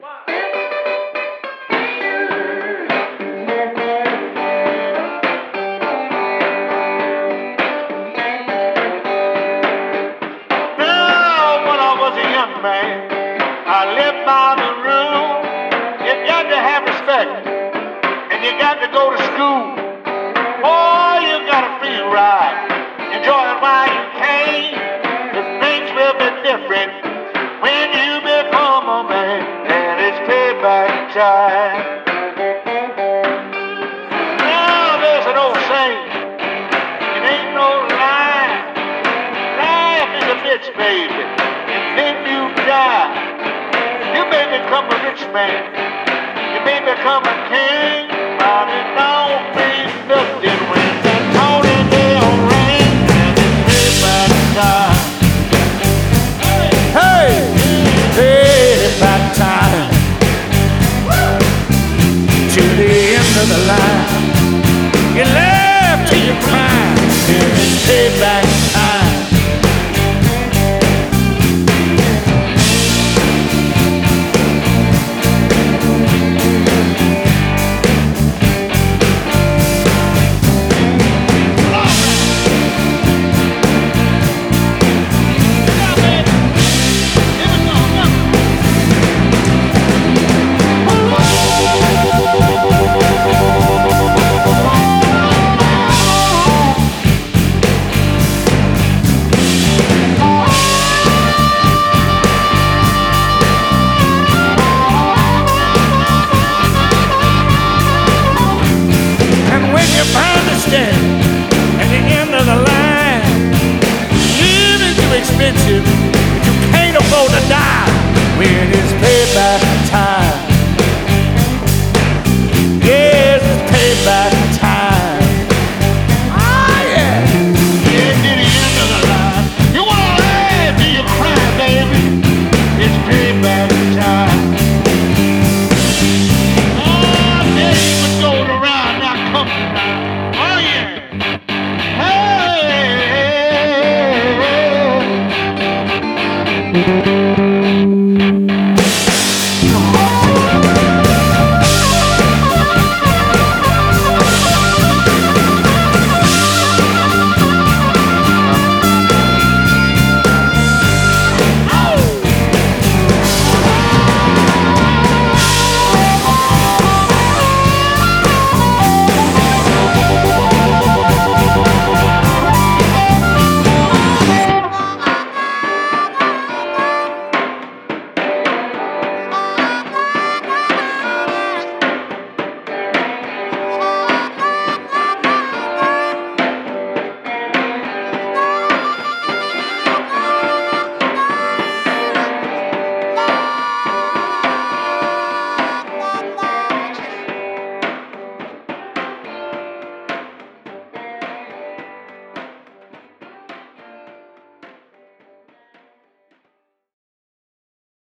Now, when I was a young man, I lived by the rule. You got to have respect, and you got to go to school. Boy, you got to feel right. Enjoy it while you can. 'Cause things will be different when you become a man, and it's payback time. Now, there's an old saying, it ain't no lie. Life is a bitch, baby, and then you die. You may become a rich man, you may become a king, but it don't mean nothing when the Tony bell rings and it's payback time. Hey, payback time. To the end of the line, you laugh till you cry. It's payback time. At the end of the line, living too expensive, but you can't afford to die when it's payback time.